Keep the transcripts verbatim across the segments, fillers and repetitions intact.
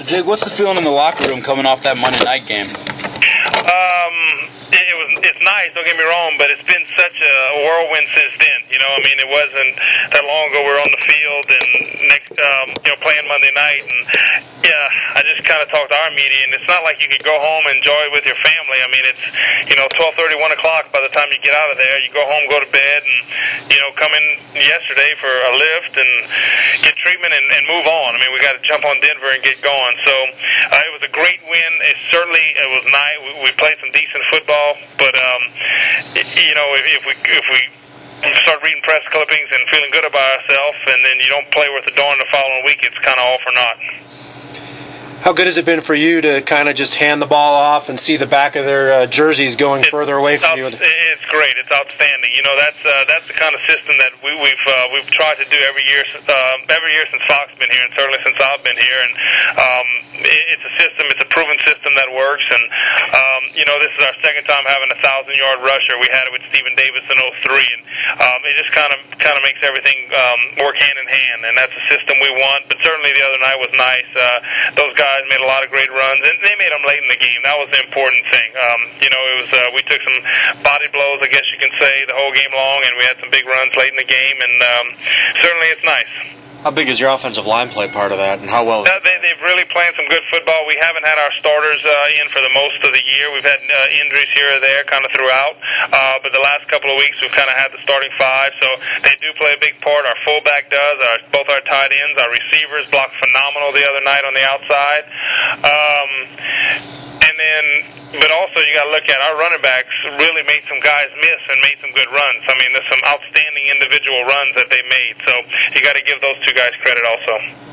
Jake, what's the feeling in the locker room coming off that Monday night game? Um, it, it was it's nice. Don't get me wrong, but it's been such a whirlwind since then. You know, I mean, it wasn't that long ago we were on the field and next, um, you know, playing Monday night, and yeah, I just kind of talked to our media, and it's not like you could go home and enjoy it with your family. I mean, it's you know twelve thirty, one o'clock by the time you get out of there. You go home, go to bed, and you know come in yesterday for a lift and get treatment and, and move on. I mean, we got to jump on Denver and get going. So uh, it was a great win. It certainly it was nice. We, we played some decent football, but um, you know if, if we if we start reading press clippings and feeling good about ourselves, and then you don't play worth a darn the following week, it's kind of all for naught. How good has it been for you to kind of just hand the ball off and see the back of their uh, jerseys going it's, further away from you? It's great. It's outstanding. You know, that's uh, that's the kind of system that we, we've uh, we've tried to do every year, uh, every year since Fox's been here, and certainly since I've been here. And um, it, it's a system. It's a proven system that works. And um, you know, this is our second time having a thousand-yard rusher. We had it with Stephen Davis in oh three, and um, it just kind of kind of makes everything um, work hand in hand. And that's a system we want. But certainly the other night was nice. Uh, those guys made a lot of great runs, and they made them late in the game. That was the important thing. Um, you know, it was uh, we took some body blows, I guess you can say, the whole game long, and we had some big runs late in the game, and um, certainly it's nice. How big is your offensive line play part of that, and how well? Uh, they, they've really played some good football. We haven't had our starters uh, in for the most of the year. We've had uh, injuries here or there kind of throughout, uh, but the last couple of weeks we've kind of had the starting five, so they do play a big part. Our fullback does, our, both our tight ends, our receivers blocked phenomenal the other night on the outside. Um, and then, but also you got to look at our running backs really made some guys miss and made some good runs. I mean, there's some outstanding individual runs that they made, so you got to give those two guys credit also.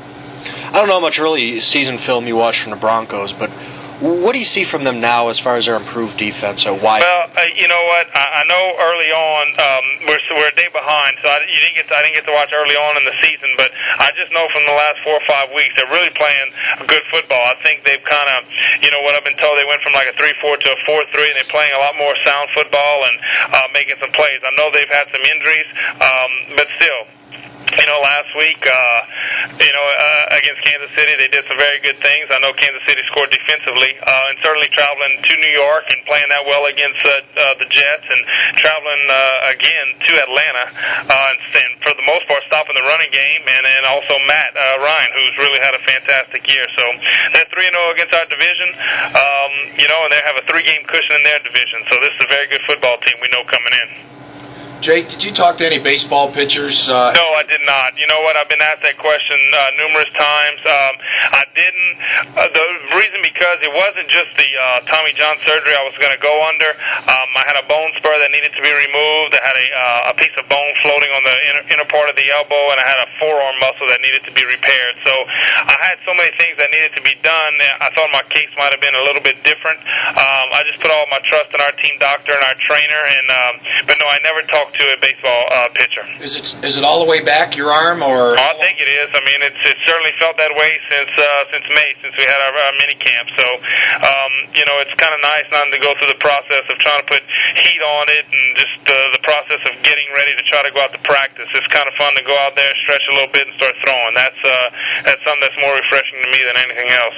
I don't know how much early season film you watched from the Broncos, but what do you see from them now as far as their improved defense? Or why? Well, uh, you know what? I, I know early on um, we're we're a day behind, so I, you didn't get to, I didn't get to watch early on in the season. But I just know from the last four or five weeks they're really playing good football. I think they've kind of, you know, what I've been told, they went from like a three four to a four three, and they're playing a lot more sound football and uh, making some plays. I know they've had some injuries, um, but still. You know, last week, uh, you know, uh, against Kansas City, they did some very good things. I know Kansas City scored defensively, uh, and certainly traveling to New York and playing that well against uh, uh, the Jets, and traveling uh, again to Atlanta, uh, and, and for the most part stopping the running game, and, and also Matt uh, Ryan, who's really had a fantastic year. So they're three and oh against our division, um, you know, and they have a three-game cushion in their division. So this is a very good football team we know coming in. Jake, did you talk to any baseball pitchers? Uh, no, I did not. You know what? I've been asked that question uh, numerous times. Um, I didn't. Uh, the reason because it wasn't just the uh, Tommy John surgery I was going to go under. Um, I had a bone spur that needed to be removed. I had a, uh, a piece of bone floating on the inner, inner part of the elbow, and I had a forearm muscle that needed to be repaired. So I had so many things that needed to be done. I thought my case might have been a little bit different. Um, I just put all my trust in our team doctor and our trainer, and um, but no, I never talked to a baseball uh, pitcher. Is it is it all the way back your arm, or? Oh, I think it is. I mean, it's it certainly felt that way since uh, since May, since we had our, our mini camp. So, um, you know, it's kind of nice not to go through the process of trying to put heat on it, and just uh, the process of getting ready to try to go out to practice. It's kind of fun to go out there, stretch a little bit, and start throwing. That's uh, that's something that's more refreshing to me than anything else.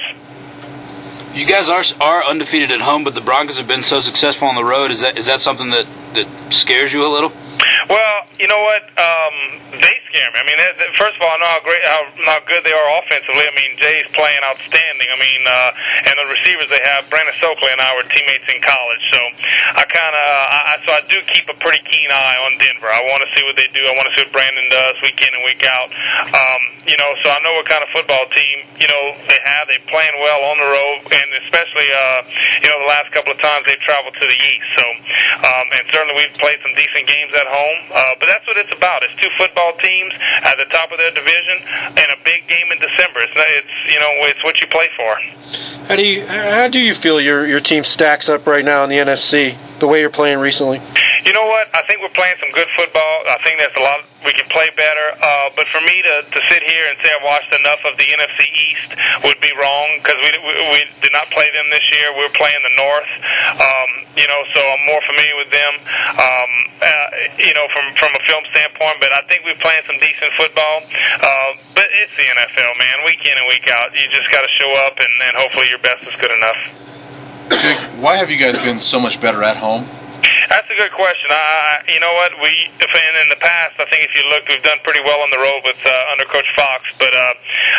You guys are are undefeated at home, but the Broncos have been so successful on the road. Is that is that something that, that scares you a little? Well, you know what? Um, they scare me. I mean, first of all, I know how great, how, how good they are offensively. I mean, Jay's playing outstanding. I mean, uh, and the receivers they have, Brandon Stokely and I were teammates in college. So I kind of, I, so I do keep a pretty keen eye on Denver. I want to see what they do. I want to see what Brandon does week in and week out. Um, you know, so I know what kind of football team, you know, they have. They're playing well on the road, and especially, uh, you know, the last couple of times they've traveled to the East. So, um, and certainly we've played some decent games at home. Uh, but that's what it's about. It's two football teams at the top of their division and a big game in December. It's, it's you know, it's what you play for. How do you how do you feel your your team stacks up right now in the N F C? The way you're playing recently. You know what? I think we're playing some good football. I think there's a lot we can play better. Uh, but for me to, to sit here and say I've watched enough of the N F C East would be wrong, because we, we we did not play them this year. We're playing the North. Um, you know, so I'm more familiar with them. Um, uh, you know, from from a film standpoint. But I think we're playing some decent football. Uh, but it's the N F L, man. Week in and week out, you just got to show up, and, and hopefully your best is good enough. Jake, why have you guys been so much better at home? That's a good question. I, you know what? We, if in, in the past, I think if you looked, we've done pretty well on the road with uh, under Coach Fox. But uh,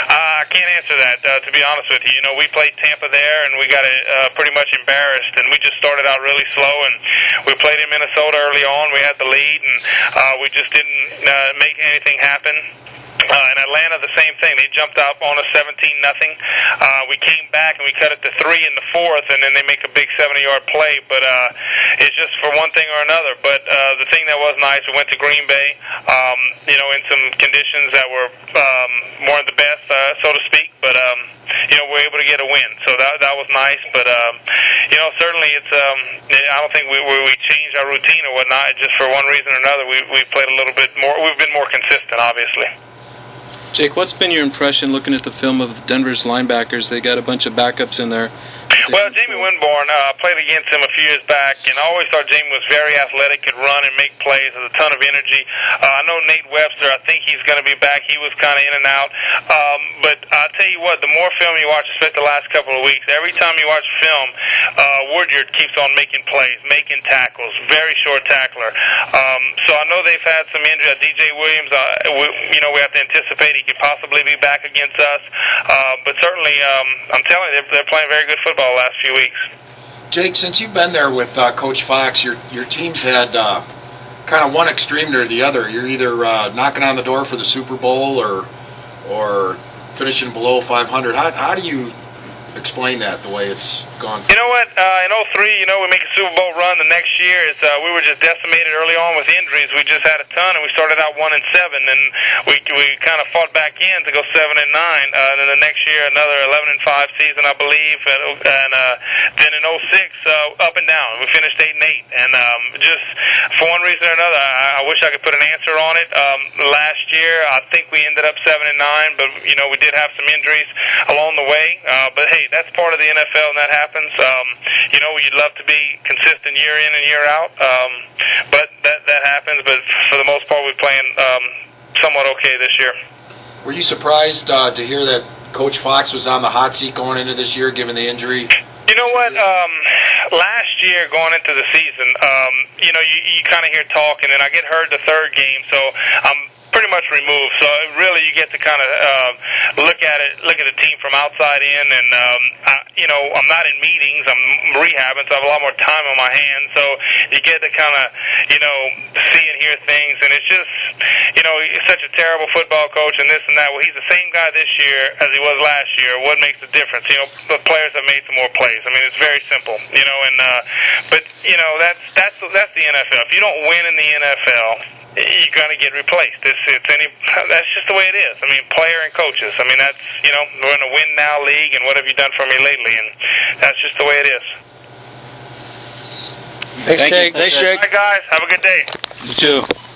I can't answer that. Uh, to be honest with you, you know, we played Tampa there, and we got uh, pretty much embarrassed. And we just started out really slow, and we played in Minnesota early on. We had the lead, and uh, we just didn't uh, make anything happen. Uh, in Atlanta, the same thing. They jumped out on us seventeen nothing. Uh, we came back and we cut it to three in the fourth, and then they make a big seventy-yard play. But uh, it's just for one thing or another. But uh, the thing that was nice, we went to Green Bay, um, you know, in some conditions that were um, more the best, uh, so to speak. But um, you know, we were able to get a win, so that that was nice. But um, you know, certainly it's. Um, I don't think we we, we changed our routine or whatnot. Just for one reason or another, we we played a little bit more. We've been more consistent, obviously. Jake, what's been your impression looking at the film of Denver's linebackers? They got a bunch of backups in there. Well, Jamie Winborn, uh, played against him a few years back, and I always thought Jamie was very athletic, could run and make plays, has a ton of energy. Uh, I know Nate Webster, I think he's going to be back. He was kind of in and out. Um, but I'll tell you what, the more film you watch, especially the last couple of weeks, every time you watch film, uh, Woodyard keeps on making plays, making tackles, very short tackler. Um, so I know they've had some injury. Uh, D J Williams, uh, we, you know, we have to anticipate he could possibly be back against us. Uh, but certainly, um, I'm telling you, they're, they're playing very good football the last few weeks. Jake, since you've been there with uh, Coach Fox, your your team's had uh, kind of one extreme to the other. You're either uh, knocking on the door for the Super Bowl or or finishing below five hundred. How, how do you explain that, the way it's gone? You know what? Uh, in oh three, you know, we make a Super Bowl run. The next year, is uh, we were just decimated early on with injuries. We just had a ton, and we started out one and seven, and we we kind of fought back in to go seven and nine. Uh, and then the next year, another eleven and five season, I believe, and, and uh, then in oh six, uh, up and down. We finished eight and eight, and um, just for one reason or another, I, I wish I could put an answer on it. Um, last year, I think we ended up seven and nine, but you know, we did have some injuries along the way. Uh, but hey, that's part of the N F L, and that happens. Um, you know, you'd love to be consistent year in and year out, um, but that that happens. But for the most part, we're playing um, somewhat okay this year. Were you surprised uh, to hear that Coach Fox was on the hot seat going into this year, given the injury? You know what? Um, last year, going into the season, um, you know, you, you kind of hear talk, and then I get hurt the third game, so I'm pretty much removed. So really, you get to kind of uh, look at it, look at the team from outside in, and um, I, you know, I'm not in meetings. I'm rehabbing, so I have a lot more time on my hands. So you get to kind of, you know, see and hear things, and it's just, you know, he's such a terrible football coach, and this and that. Well, he's the same guy this year as he was last year. What makes the difference? You know, the players have made some more plays. I mean, it's very simple. You know, and uh, but you know, that's that's that's the N F L. If you don't win in the N F L, you're going to get replaced. It's, it's any, that's just the way it is. I mean, player and coaches. I mean, that's, you know, we're in a win-now league, and what have you done for me lately? And that's just the way it is. Thanks, Jake. Thanks, Jake. All right, guys. Have a good day. You too.